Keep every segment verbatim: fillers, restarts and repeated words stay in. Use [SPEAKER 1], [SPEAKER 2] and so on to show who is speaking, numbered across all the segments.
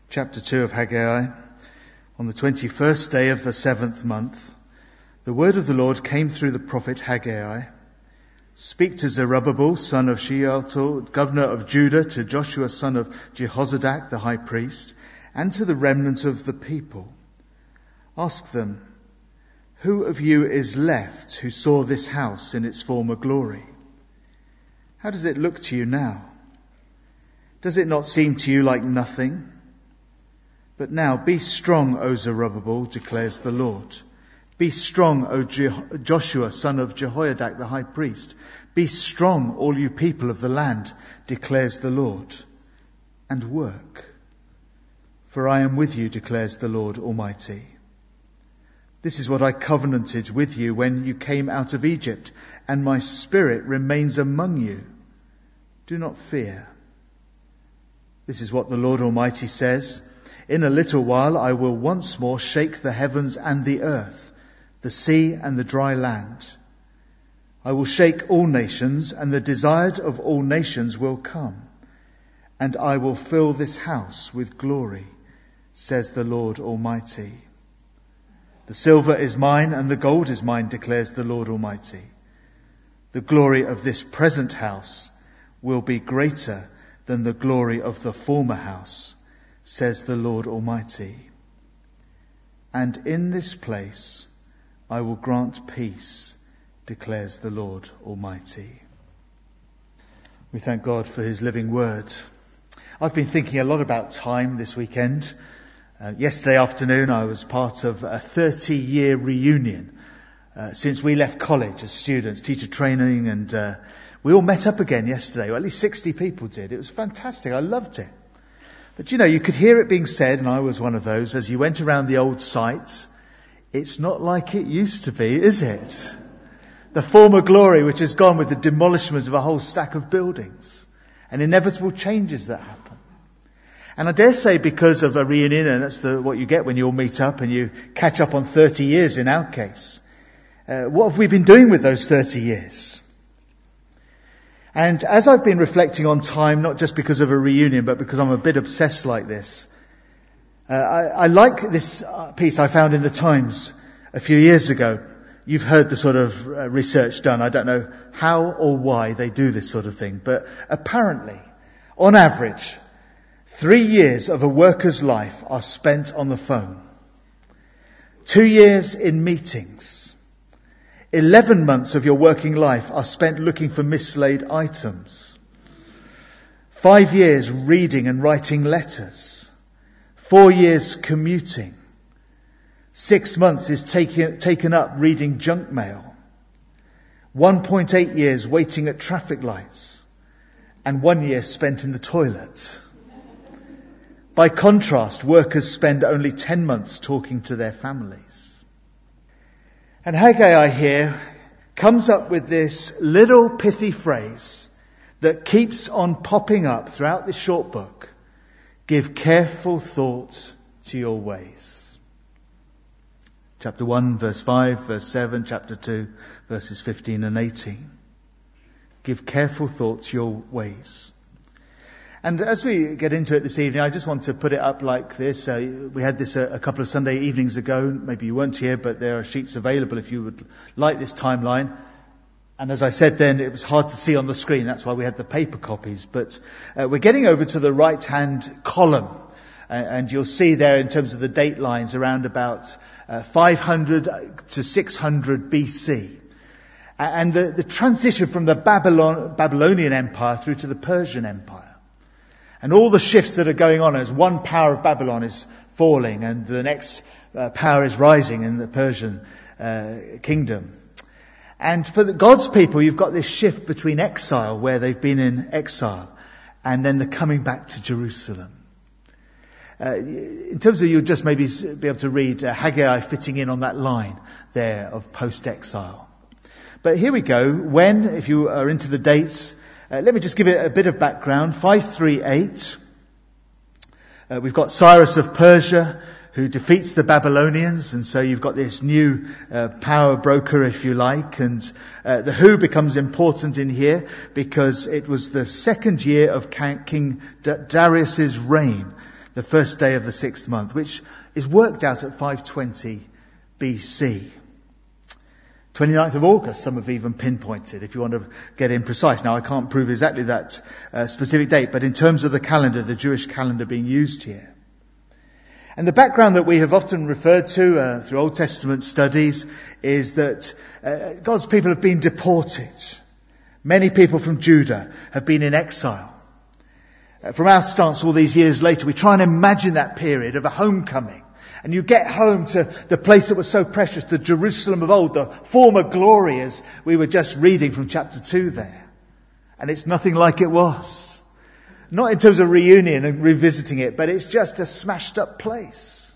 [SPEAKER 1] Chapter two of Haggai. On the twenty-first day of the seventh month, the word of the Lord came through the prophet Haggai. Speak to Zerubbabel, son of Shealtiel, governor of Judah, to Joshua, son of Jehozadak, the high priest, and to the remnant of the people. Ask them, who of you is left who saw this house in its former glory? How does it look to you now? Does it not seem to you like nothing? But now be strong, O Zerubbabel, declares the Lord. Be strong, O Je- Joshua, son of Jehoiadak, the high priest. Be strong, all you people of the land, declares the Lord, and work. For I am with you, declares the Lord Almighty. This is what I covenanted with you when you came out of Egypt, and my spirit remains among you. Do not fear. This is what the Lord Almighty says. In a little while I will once more shake the heavens and the earth, the sea and the dry land. I will shake all nations, and the desired of all nations will come. And I will fill this house with glory, says the Lord Almighty. The silver is mine and the gold is mine, declares the Lord Almighty. The glory of this present house will be greater than the glory of the former house, says the Lord Almighty. And in this place I will grant peace, declares the Lord Almighty. We thank God for his living word. I've been thinking a lot about time this weekend. Uh, yesterday afternoon I was part of a thirty-year reunion uh, since we left college as students, teacher training, and uh, we all met up again yesterday. Well, at least sixty people did. It was fantastic. I loved it. But you know, you could hear it being said, and I was one of those, as you went around the old site, it's not like it used to be, is it? The former glory which has gone with the demolishment of a whole stack of buildings, and inevitable changes that happen. And I dare say because of a reunion, and that's the, what you get when you all meet up and you catch up on thirty years in our case. Uh, what have we been doing with those thirty years? And as I've been reflecting on time, not just because of a reunion, but because I'm a bit obsessed like this, uh, I, I like this piece I found in the Times a few years ago. You've heard the sort of uh, research done. I don't know how or why they do this sort of thing, but apparently, on average, three years of a worker's life are spent on the phone. Two years in meetings. Eleven months of your working life are spent looking for mislaid items. Five years reading and writing letters. Four years commuting. Six months is taken, taken up reading junk mail. one point eight years waiting at traffic lights. And one year spent in the toilet. By contrast, workers spend only ten months talking to their families. And Haggai here comes up with this little pithy phrase that keeps on popping up throughout this short book. Give careful thought to your ways. Chapter one, verse five, verse seven, chapter two, verses fifteen and eighteen. Give careful thought to your ways. And as we get into it this evening, I just want to put it up like this. Uh, we had this a, a couple of Sunday evenings ago. Maybe you weren't here, but there are sheets available if you would like this timeline. And as I said then, it was hard to see on the screen. That's why we had the paper copies. But uh, we're getting over to the right-hand column. Uh, and you'll see there in terms of the date lines around about uh, five hundred to six hundred B C. And the, the transition from the Babylon, Babylonian Empire through to the Persian Empire. And all the shifts that are going on as one power of Babylon is falling and the next uh, power is rising in the Persian uh, kingdom. And for the, God's people, you've got this shift between exile, where they've been in exile, and then the coming back to Jerusalem. Uh, in terms of, you'll just maybe be able to read uh, Haggai fitting in on that line there of post-exile. But here we go. When, if you are into the dates, Uh, let me just give it a bit of background. five thirty-eight. Uh, we've got Cyrus of Persia who defeats the Babylonians, and so you've got this new uh, power broker, if you like. And uh, the who becomes important in here because it was the second year of King Darius's reign the first day of the sixth month, which is worked out at five twenty B C. twenty-ninth of August, some have even pinpointed, if you want to get in precise. Now, I can't prove exactly that uh, specific date, but in terms of the calendar, the Jewish calendar being used here. And the background that we have often referred to uh, through Old Testament studies is that uh, God's people have been deported. Many people from Judah have been in exile. Uh, from our stance all these years later, we try and imagine that period of a homecoming. And you get home to the place that was so precious, the Jerusalem of old, the former glory, as we were just reading from chapter two there. And it's nothing like it was. Not in terms of reunion and revisiting it, but it's just a smashed up place.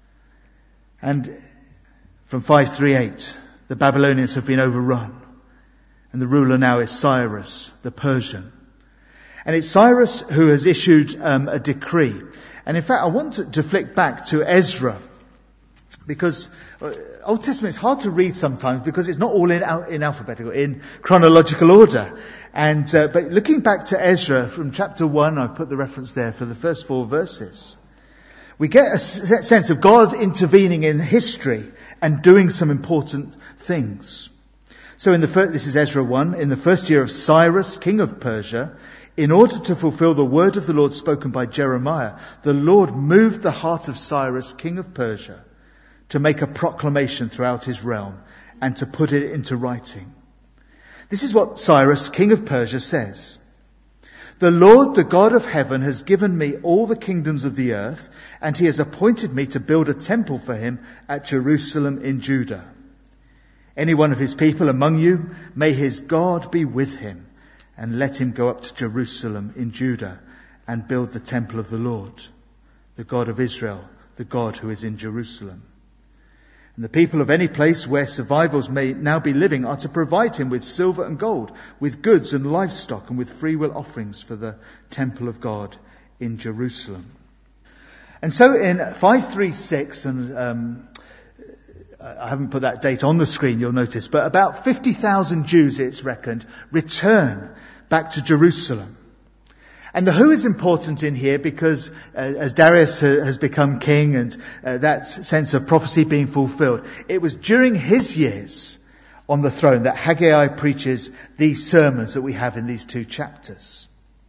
[SPEAKER 1] And from five thirty-eight, the Babylonians have been overrun. And the ruler now is Cyrus, the Persian. And it's Cyrus who has issued um, a decree. And in fact, I want to, to flick back to Ezra, because uh, Old Testament is hard to read sometimes because it's not all in, in alphabetical, in chronological order. And uh, but looking back to Ezra from chapter one, I've put the reference there for the first four verses. We get a s- sense of God intervening in history and doing some important things. So in the first, this is Ezra one, in the first year of Cyrus, king of Persia, in order to fulfill the word of the Lord spoken by Jeremiah, the Lord moved the heart of Cyrus, king of Persia, to make a proclamation throughout his realm and to put it into writing. This is what Cyrus, king of Persia, says. The Lord, the God of heaven, has given me all the kingdoms of the earth, and he has appointed me to build a temple for him at Jerusalem in Judah. Any one of his people among you, may his God be with him, and let him go up to Jerusalem in Judah and build the temple of the Lord, the God of Israel, the God who is in Jerusalem. And the people of any place where survivors may now be living are to provide him with silver and gold, with goods and livestock, and with freewill offerings for the temple of God in Jerusalem. And so in five thirty-six, and um, I haven't put that date on the screen, you'll notice, but about fifty thousand Jews, it's reckoned, return back to Jerusalem. And the who is important in here because uh, as Darius ha- has become king and uh, that sense of prophecy being fulfilled, it was during his years on the throne that Haggai preaches these sermons that we have in these two chapters.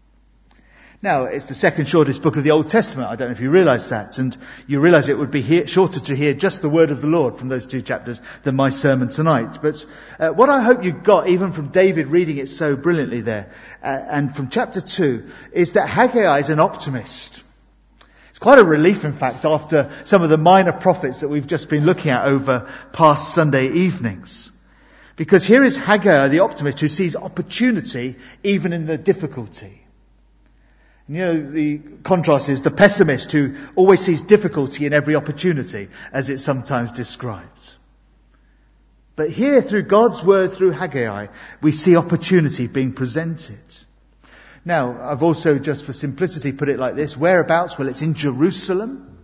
[SPEAKER 1] Now, it's the second shortest book of the Old Testament. I don't know if you realise that. And you realise it would be he- shorter to hear just the word of the Lord from those two chapters than my sermon tonight. But uh, what I hope you got, even from David reading it so brilliantly there, uh, and from chapter two, is that Haggai is an optimist. It's quite a relief, in fact, after some of the minor prophets that we've just been looking at over past Sunday evenings. Because here is Haggai, the optimist, who sees opportunity even in the difficulty. You know, the contrast is the pessimist who always sees difficulty in every opportunity, as it's sometimes described. But here, through God's word, through Haggai, we see opportunity being presented. Now, I've also, just for simplicity, put it like this. Whereabouts? Well, it's in Jerusalem.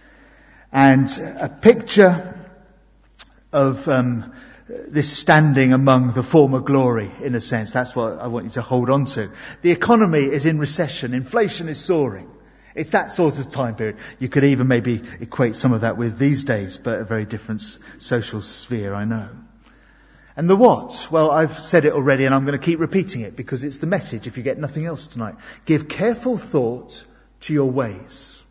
[SPEAKER 1] And a picture of um this standing among the former glory, in a sense. That's what I want you to hold on to. The economy is in recession. Inflation is soaring. It's that sort of time period. You could even maybe equate some of that with these days, but a very different social sphere, I know. And the what? Well, I've said it already and I'm going to keep repeating it because it's the message if you get nothing else tonight. Give careful thought to your ways.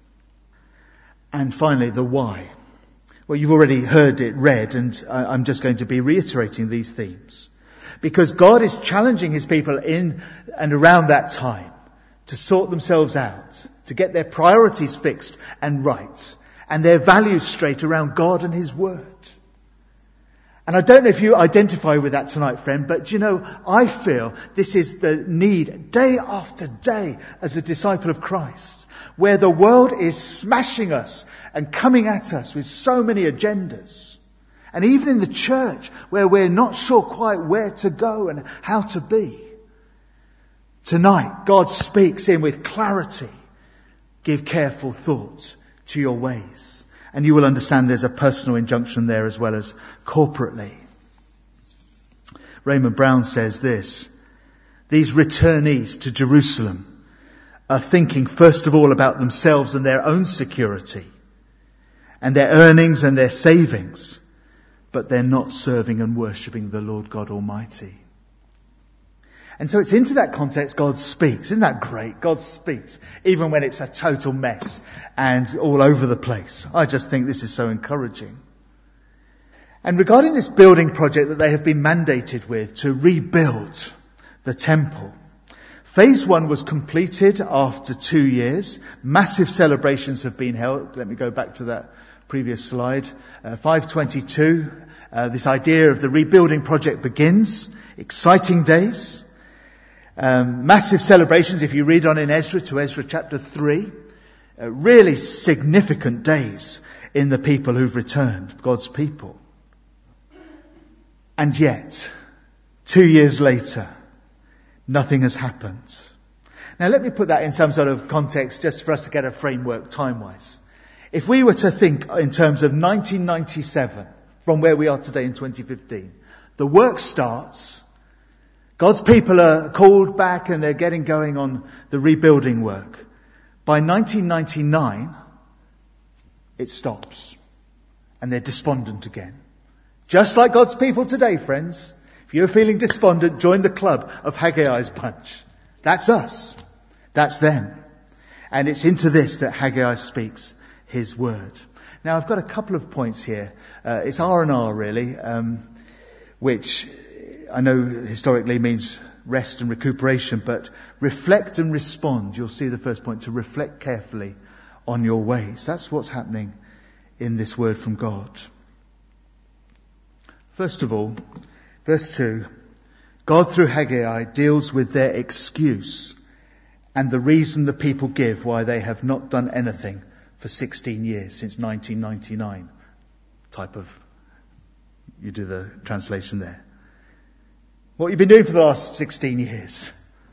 [SPEAKER 1] And finally, the why. Well, you've already heard it read, and I'm just going to be reiterating these themes. Because God is challenging his people in and around that time to sort themselves out, to get their priorities fixed and right, and their values straight around God and his word. And I don't know if you identify with that tonight, friend, but you know, I feel this is the need day after day as a disciple of Christ, where the world is smashing us and coming at us with so many agendas. And even in the church, where we're not sure quite where to go and how to be. Tonight, God speaks in with clarity. Give careful thought to your ways. And you will understand there's a personal injunction there as well as corporately. Raymond Brown says this: these returnees to Jerusalem are thinking first of all about themselves and their own security and their earnings and their savings, but they're not serving and worshipping the Lord God Almighty. And so it's into that context God speaks. Isn't that great? God speaks, even when it's a total mess and all over the place. I just think this is so encouraging. And regarding this building project that they have been mandated with to rebuild the temple, phase one was completed after two years. Massive celebrations have been held. Let me go back to that previous slide. Uh, five twenty-two, uh, this idea of the rebuilding project begins. Exciting days. Um, massive celebrations, if you read on in Ezra to Ezra chapter three. Uh, really significant days in the people who've returned, God's people. And yet, two years later, nothing has happened. Now let me put that in some sort of context just for us to get a framework time-wise. If we were to think in terms of nineteen ninety-seven, from where we are today in twenty fifteen, the work starts, God's people are called back and they're getting going on the rebuilding work. By nineteen ninety-nine, it stops. And they're despondent again. Just like God's people today, friends. If you're feeling despondent, join the club of Haggai's bunch. That's us. That's them. And it's into this that Haggai speaks his word. Now, I've got a couple of points here. Uh, it's R and R, really, um, which I know historically means rest and recuperation, but reflect and respond. You'll see the first point, to reflect carefully on your ways. That's what's happening in this word from God. First of all, verse two, God through Haggai deals with their excuse and the reason the people give why they have not done anything for sixteen years, since nineteen ninety-nine. Type of, you do the translation there. What you've been doing for the last sixteen years.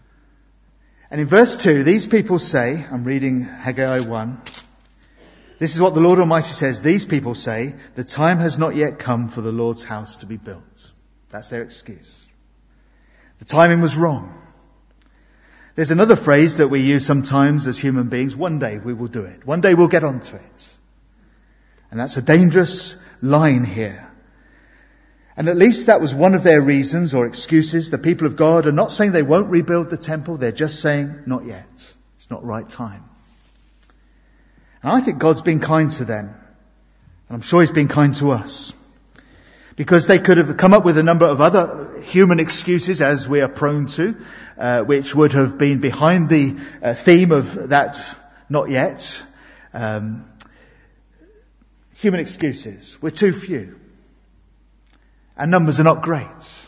[SPEAKER 1] And in verse two, these people say, I'm reading Haggai one, this is what the Lord Almighty says, these people say, the time has not yet come for the Lord's house to be built. That's their excuse. The timing was wrong. There's another phrase that we use sometimes as human beings, one day we will do it. One day we'll get onto it. And that's a dangerous line here. And at least that was one of their reasons or excuses. The people of God are not saying they won't rebuild the temple. They're just saying, not yet. It's not right time. And I think God's been kind to them. And I'm sure he's been kind to us. Because they could have come up with a number of other human excuses, as we are prone to, uh, which would have been behind the uh, theme of that not yet. Um, human excuses. We're too few. Our numbers are not great.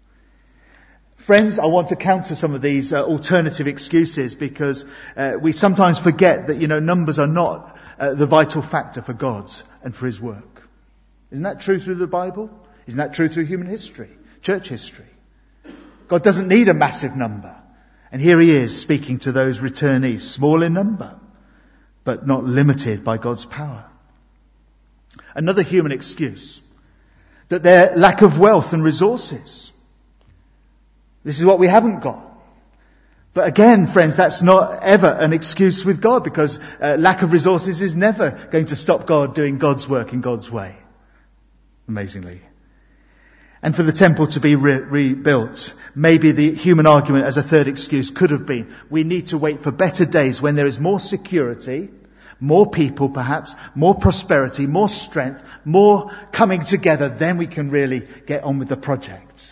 [SPEAKER 1] Friends, I want to counter some of these uh, alternative excuses, because uh, we sometimes forget that, you know, numbers are not uh, the vital factor for God and for his work. Isn't that true through the Bible? Isn't that true through human history, church history? God doesn't need a massive number. And here he is speaking to those returnees, small in number, but not limited by God's power. Another human excuse, that their lack of wealth and resources. This is what we haven't got. But again, friends, that's not ever an excuse with God, because uh, lack of resources is never going to stop God doing God's work in God's way. Amazingly. And for the temple to be re- rebuilt, maybe the human argument as a third excuse could have been, we need to wait for better days when there is more security, more people perhaps, more prosperity, more strength, more coming together, then we can really get on with the project.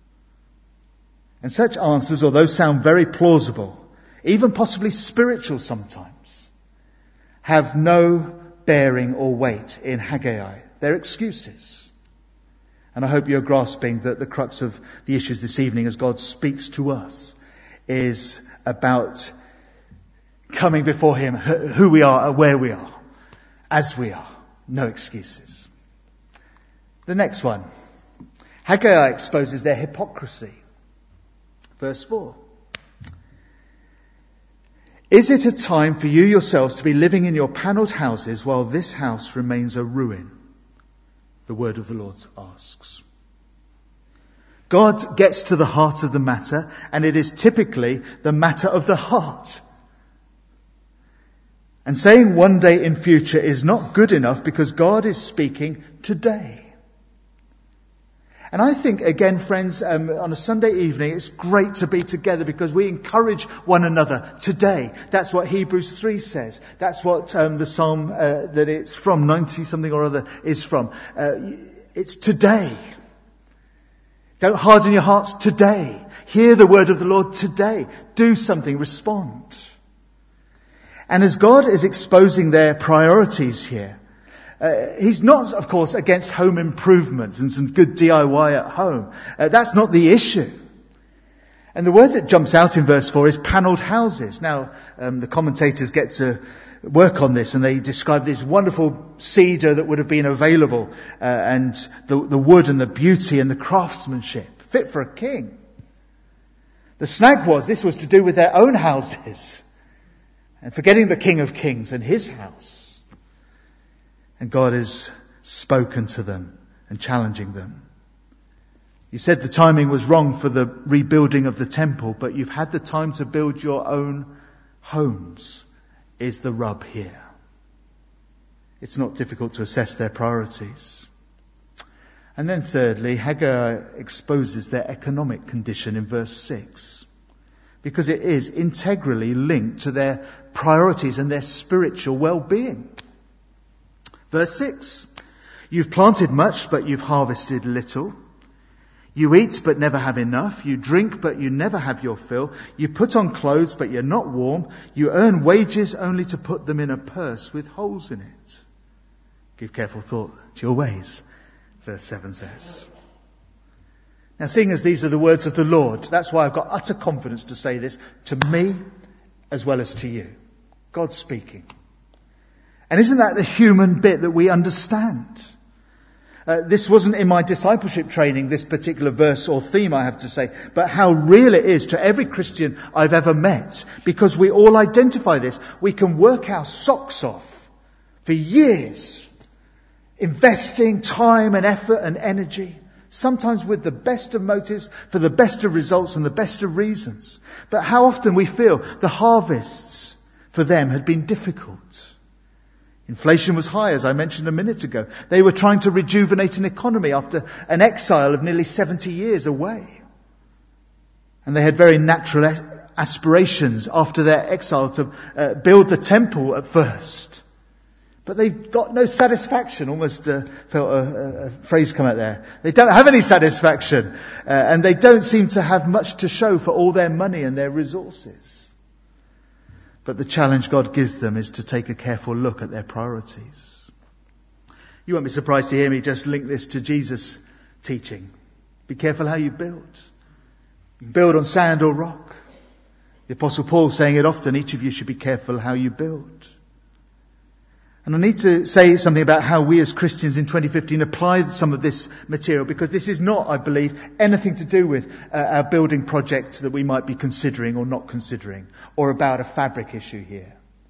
[SPEAKER 1] And such answers, although sound very plausible, even possibly spiritual sometimes, have no bearing or weight in Haggai. They're excuses. And I hope you're grasping that the crux of the issues this evening, as God speaks to us, is about coming before him, who we are, where we are, as we are. No excuses. The next one. Haggai exposes their hypocrisy. Verse four. Is it a time for you yourselves to be living in your panelled houses while this house remains a ruin? The word of the Lord asks. God gets to the heart of the matter, and it is typically the matter of the heart And saying one day in future is not good enough because God is speaking today. And I think, again, friends, um, on a Sunday evening, it's great to be together because we encourage one another today. That's what Hebrews three says. That's what um, the psalm uh, that it's from, ninety something or other, is from. Uh, it's today. Don't harden your hearts today. Hear the word of the Lord today. Do something. Respond. And as God is exposing their priorities here, Uh, he's not, of course, against home improvements and some good D I Y at home. Uh, that's not the issue. And the word that jumps out in verse four is panelled houses. Now, um, the commentators get to work on this, and they describe this wonderful cedar that would have been available, uh, and the, the wood and the beauty and the craftsmanship, fit for a king. The snag was, this was to do with their own houses, and forgetting the King of Kings and his house. And God has spoken to them and challenging them. You said the timing was wrong for the rebuilding of the temple, but you've had the time to build your own homes, is the rub here. It's not difficult to assess their priorities. And then thirdly, Haggai exposes their economic condition in verse six, because it is integrally linked to their priorities and their spiritual well-being. Verse six, you've planted much, but you've harvested little. You eat, but never have enough. You drink, but you never have your fill. You put on clothes, but you're not warm. You earn wages only to put them in a purse with holes in it. Give careful thought to your ways, verse seven says. Now, seeing as these are the words of the Lord, that's why I've got utter confidence to say this to me as well as to you. God's speaking. And isn't that the human bit that we understand? Uh, this wasn't in my discipleship training, this particular verse or theme, I have to say, but how real it is to every Christian I've ever met, because we all identify this. We can work our socks off for years, investing time and effort and energy, sometimes with the best of motives, for the best of results and the best of reasons. But how often we feel the harvests for them had been difficult. Inflation was high, as I mentioned a minute ago. They were trying to rejuvenate an economy after an exile of nearly seventy years away. And they had very natural aspirations after their exile to uh, build the temple at first. But they've got no satisfaction. Almost uh, felt a, a, a phrase come out there. They don't have any satisfaction. Uh, and they don't seem to have much to show for all their money and their resources. But the challenge God gives them is to take a careful look at their priorities. You won't be surprised to hear me just link this to Jesus' teaching. Be careful how you build. You can build on sand or rock. The Apostle Paul saying it often, each of you should be careful how you build. And I need to say something about how we as Christians in twenty fifteen apply some of this material, because this is not, I believe, anything to do with uh, our building project that we might be considering or not considering, or about a fabric issue here.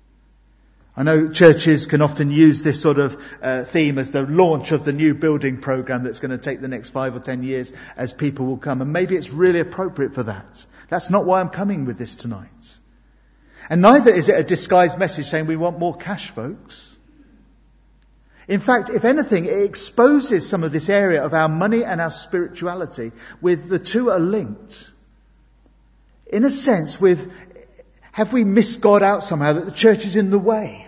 [SPEAKER 1] I know churches can often use this sort of uh, theme as the launch of the new building program that's going to take the next five or ten years as people will come. And maybe it's really appropriate for that. That's not why I'm coming with this tonight. And neither is it a disguised message saying we want more cash, folks. In fact, if anything, it exposes some of this area of our money and our spirituality, with the two are linked. In a sense, with, have we missed God out somehow, that the church is in the way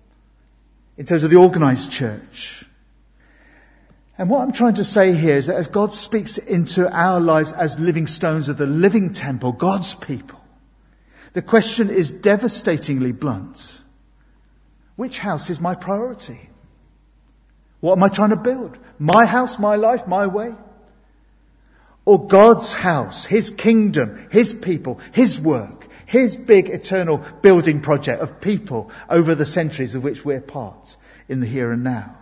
[SPEAKER 1] in terms of the organised church? And what I'm trying to say here is that as God speaks into our lives as living stones of the living temple, God's people, the question is devastatingly blunt. Which house is my priority? What am I trying to build? My house, my life, my way? Or God's house, His kingdom, His people, His work, His big eternal building project of people over the centuries of which we're part in the here and now?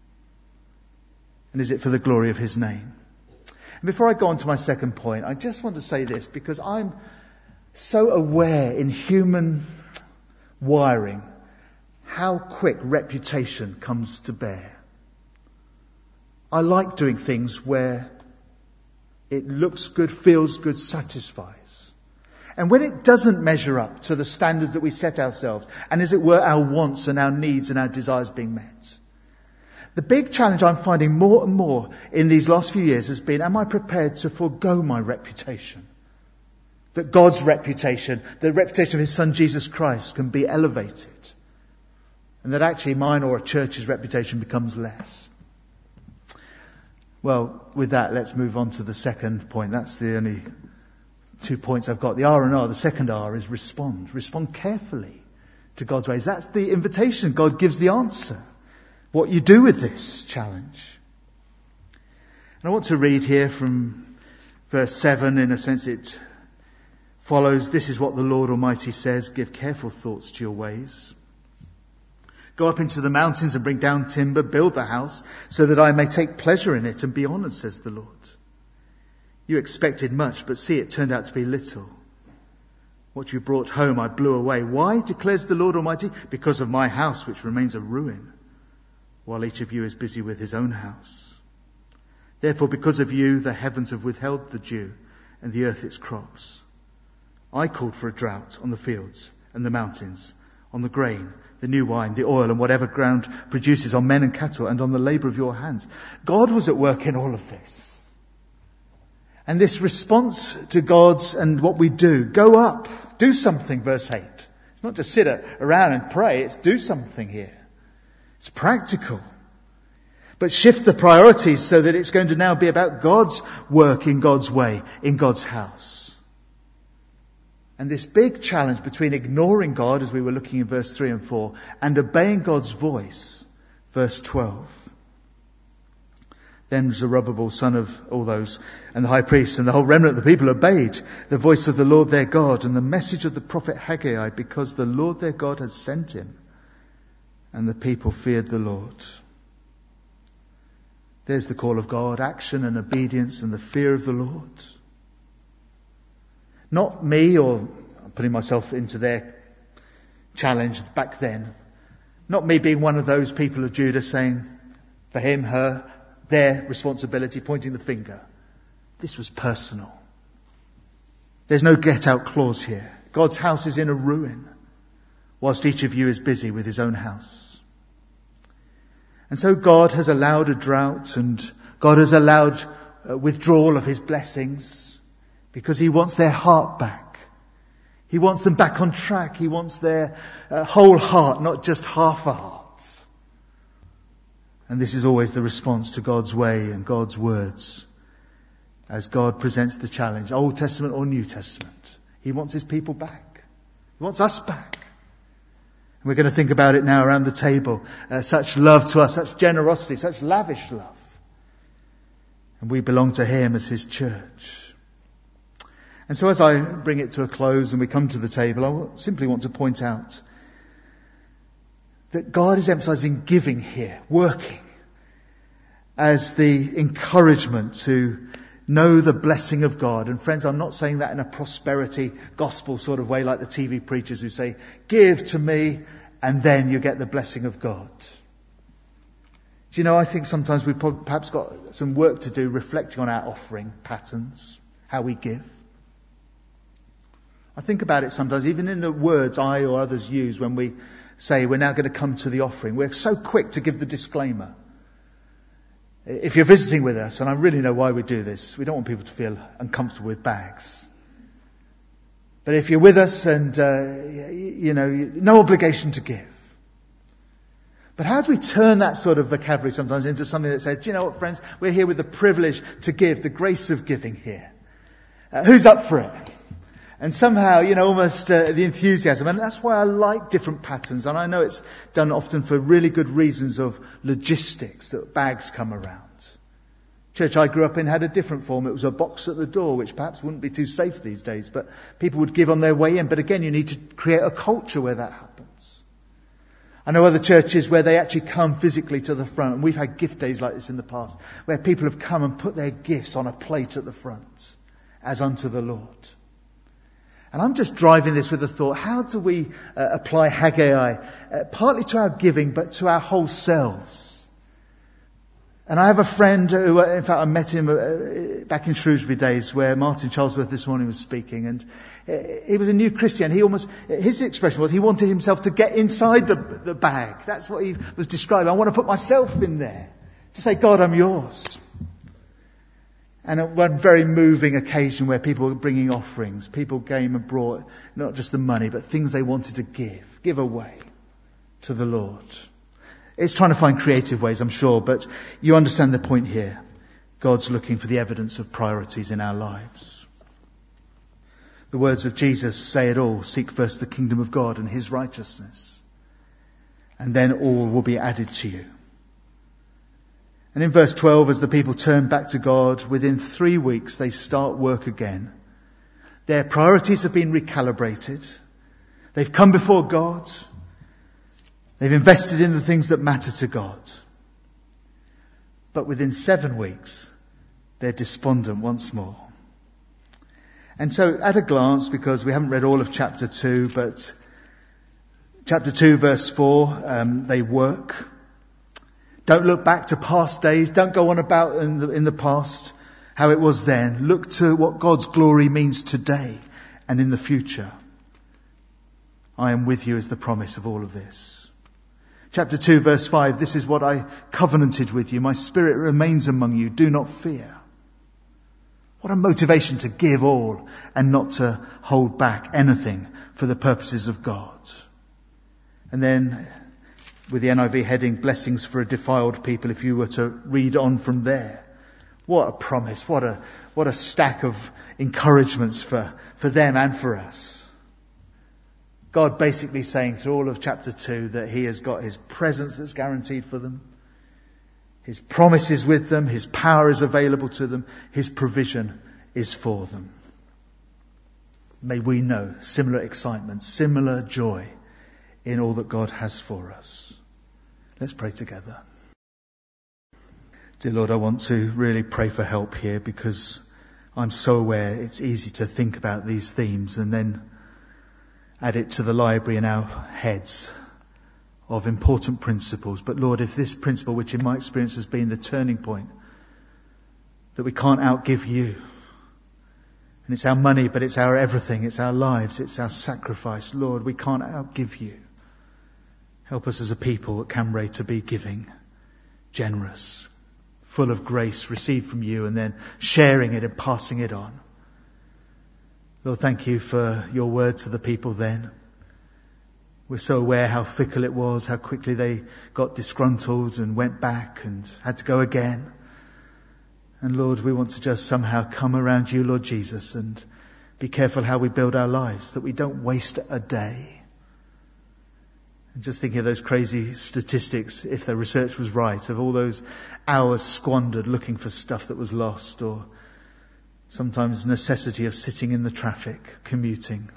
[SPEAKER 1] And is it for the glory of His name? And before I go on to my second point, I just want to say this, because I'm so aware in human wiring how quick reputation comes to bear. I like doing things where it looks good, feels good, satisfies. And when it doesn't measure up to the standards that we set ourselves, and as it were, our wants and our needs and our desires being met, the big challenge I'm finding more and more in these last few years has been, am I prepared to forego my reputation? That God's reputation, the reputation of his Son Jesus Christ, can be elevated. And that actually mine or a church's reputation becomes less. Well, with that, let's move on to the second point. That's the only two points I've got. The R and R, the second R is respond. Respond carefully to God's ways. That's the invitation. God gives the answer. What you do with this challenge. And I want to read here from verse seven. In a sense, it follows, this is what the Lord Almighty says, give careful thoughts to your ways. Go up into the mountains and bring down timber, build the house, so that I may take pleasure in it and be honoured, says the Lord. You expected much, but see, it turned out to be little. What you brought home I blew away. Why, declares the Lord Almighty? Because of my house, which remains a ruin, while each of you is busy with his own house. Therefore, because of you, the heavens have withheld the dew, and the earth its crops. I called for a drought on the fields and the mountains, on the grain, the new wine, the oil, and whatever ground produces, on men and cattle, and on the labour of your hands. God was at work in all of this. And this response to God's and what we do, go up, do something, verse eight. It's not just sit around and pray, it's do something here. It's practical. But shift the priorities so that it's going to now be about God's work in God's way, in God's house. And this big challenge between ignoring God, as we were looking in verse three and four, and obeying God's voice, verse twelve. Then Zerubbabel, son of all those, and the high priest and the whole remnant of the people obeyed the voice of the Lord their God and the message of the prophet Haggai, because the Lord their God has sent him. And the people feared the Lord. There's the call of God, action and obedience and the fear of the Lord. Not me, or I'm putting myself into their challenge back then. Not me being one of those people of Judah saying, for him, her, their responsibility, pointing the finger. This was personal. There's no get out clause here. God's house is in a ruin, whilst each of you is busy with his own house. And so God has allowed a drought, and God has allowed a withdrawal of his blessings, because he wants their heart back. He wants them back on track. He wants their uh, whole heart, not just half a heart. And this is always the response to God's way and God's words as God presents the challenge, Old Testament or New Testament. He wants his people back. He wants us back. And we're going to think about it now around the table. Uh, such love to us, such generosity, such lavish love. And we belong to him as his church. And so as I bring it to a close and we come to the table, I simply want to point out that God is emphasizing giving here, working, as the encouragement to know the blessing of God. And friends, I'm not saying that in a prosperity gospel sort of way like the T V preachers who say, give to me and then you get the blessing of God. Do you know, I think sometimes we've perhaps got some work to do reflecting on our offering patterns, how we give. I think about it sometimes, even in the words I or others use when we say we're now going to come to the offering. We're so quick to give the disclaimer. If you're visiting with us, and I really know why we do this, we don't want people to feel uncomfortable with bags. But if you're with us and, uh, you know, no obligation to give. But how do we turn that sort of vocabulary sometimes into something that says, do you know what, friends, we're here with the privilege to give, the grace of giving here. Uh, who's up for it? And somehow, you know, almost uh, the enthusiasm. And that's why I like different patterns. And I know it's done often for really good reasons of logistics, that bags come around. Church I grew up in had a different form. It was a box at the door, which perhaps wouldn't be too safe these days. But people would give on their way in. But again, you need to create a culture where that happens. I know other churches where they actually come physically to the front. And we've had gift days like this in the past, where people have come and put their gifts on a plate at the front, as unto the Lord. And I'm just driving this with the thought, how do we uh, apply Haggai, uh, partly to our giving, but to our whole selves? And I have a friend who, in fact, I met him back in Shrewsbury days where Martin Charlesworth this morning was speaking, and he was a new Christian. He almost, his expression was he wanted himself to get inside the, the bag. That's what he was describing. I want to put myself in there to say, God, I'm yours. And at one very moving occasion where people were bringing offerings, people came and brought not just the money, but things they wanted to give, give away to the Lord. It's trying to find creative ways, I'm sure, but you understand the point here. God's looking for the evidence of priorities in our lives. The words of Jesus say it all. Seek first the kingdom of God and his righteousness, and then all will be added to you. And in verse twelve, as the people turn back to God, within three weeks they start work again. Their priorities have been recalibrated. They've come before God. They've invested in the things that matter to God. But within seven weeks, they're despondent once more. And so at a glance, because we haven't read all of chapter two, but chapter two verse four, um, they work. Don't look back to past days. Don't go on about in the, in the past how it was then. Look to what God's glory means today and in the future. I am with you is the promise of all of this. Chapter two verse five, this is what I covenanted with you. My spirit remains among you. Do not fear. What a motivation to give all and not to hold back anything for the purposes of God. And then with the N I V heading, blessings for a defiled people, if you were to read on from there. What a promise. What a, what a stack of encouragements for, for them and for us. God basically saying through all of chapter two that he has got his presence that's guaranteed for them. His promise is with them. His power is available to them. His provision is for them. May we know similar excitement, similar joy in all that God has for us. Let's pray together. Dear Lord, I want to really pray for help here because I'm so aware it's easy to think about these themes and then add it to the library in our heads of important principles. But Lord, if this principle, which in my experience has been the turning point, that we can't outgive you, and it's our money, but it's our everything, it's our lives, it's our sacrifice. Lord, we can't outgive you. Help us as a people at Cambrai to be giving, generous, full of grace received from you, and then sharing it and passing it on. Lord, thank you for your word to the people then. We're so aware how fickle it was, how quickly they got disgruntled and went back and had to go again. And Lord, we want to just somehow come around you, Lord Jesus, and be careful how we build our lives, that we don't waste a day. And just thinking of those crazy statistics, if the research was right, of all those hours squandered looking for stuff that was lost, or sometimes necessity of sitting in the traffic, commuting,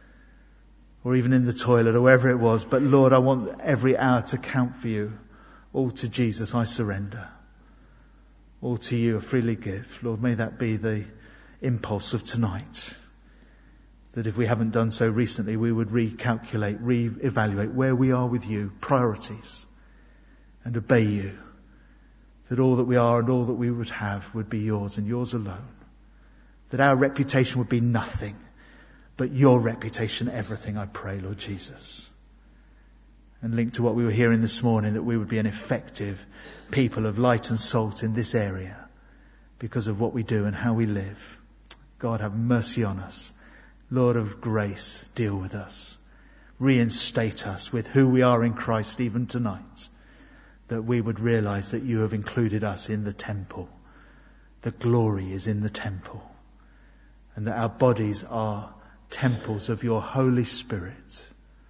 [SPEAKER 1] or even in the toilet, or wherever it was. But Lord, I want every hour to count for you. All to Jesus I surrender. All to you I freely give. Lord, may that be the impulse of tonight. That if we haven't done so recently, we would recalculate, re-evaluate where we are with you, priorities, and obey you. That all that we are and all that we would have would be yours and yours alone. That our reputation would be nothing, but your reputation everything, I pray, Lord Jesus. And linked to what we were hearing this morning, that we would be an effective people of light and salt in this area because of what we do and how we live. God, have mercy on us. Lord of grace, deal with us. Reinstate us with who we are in Christ even tonight. That we would realize that you have included us in the temple. The glory is in the temple. And that our bodies are temples of your Holy Spirit.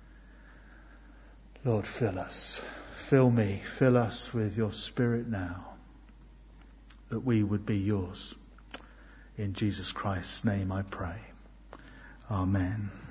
[SPEAKER 1] Lord, fill us. Fill me. Fill us with your Spirit now. That we would be yours. In Jesus Christ's name I pray. Amen.